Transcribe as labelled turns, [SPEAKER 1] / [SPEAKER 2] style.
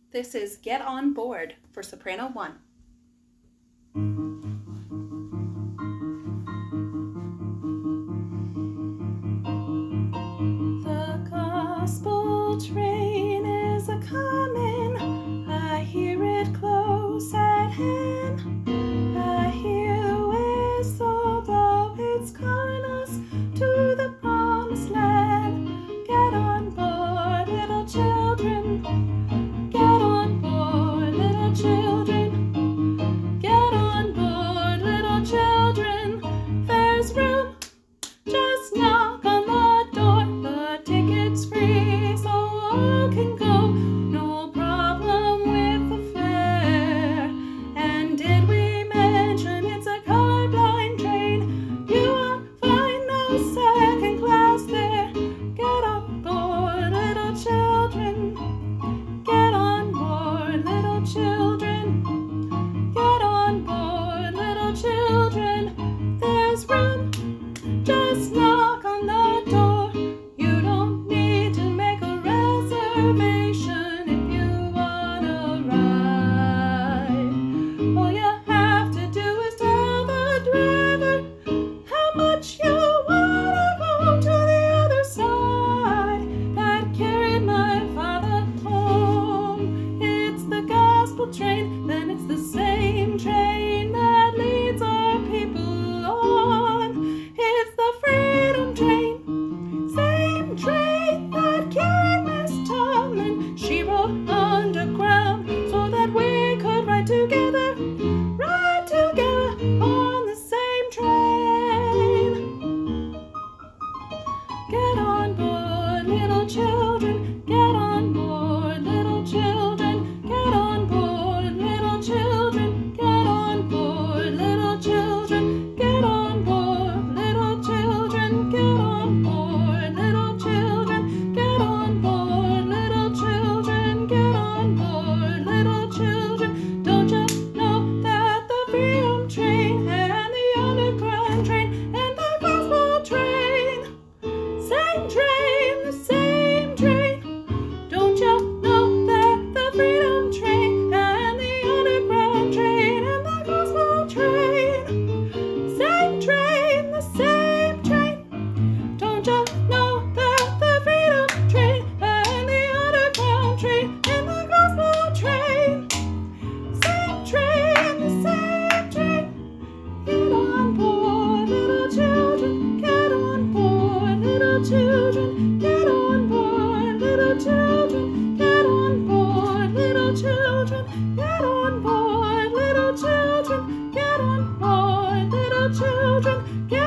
[SPEAKER 1] This is Get On Board for Soprano 1. The gospel train is a-comin', I hear it close at hand. I hear the whistle blow, it's calling us to the promised land. Get on board, little children. Get on board, little children. Get on board, little children. There's room, just knock on the door. The ticket's free, so all can go. No problem with the fare. And did we mention it's a colorblind train? You won't find no second class there. Get on board, little children. Get on board, little children. Get on board, little children. There's room, just knock on the door. You don't need to make a reservation if you wanna ride. All you have to do is tell the driver how much you wanna go to the other side. That carried my father home. It's the gospel train, then it's the same train that leads our people on. It's the freedom train, same train that carried Miss Tomlin. She rode underground so that we could ride together on the same train. Get on board, little children. Get on board, little children. Get on board, little children. Get on board, little children. Get on board, little children. Get on board, little children. Get on board, little children. Get on board, little children. Don't you know that the freedom train and the underground train and the gospel train, same train, the same train. Don't you know that the freedom train and the underground train and the gospel train, same train, the same train. Don't you know that the freedom train and the underground train and the gospel train, same train, the same train. Get on board, little children. Get on board, little children. Get on board, little children. Get on board, little children. Get on board, little children. Get on board, little children.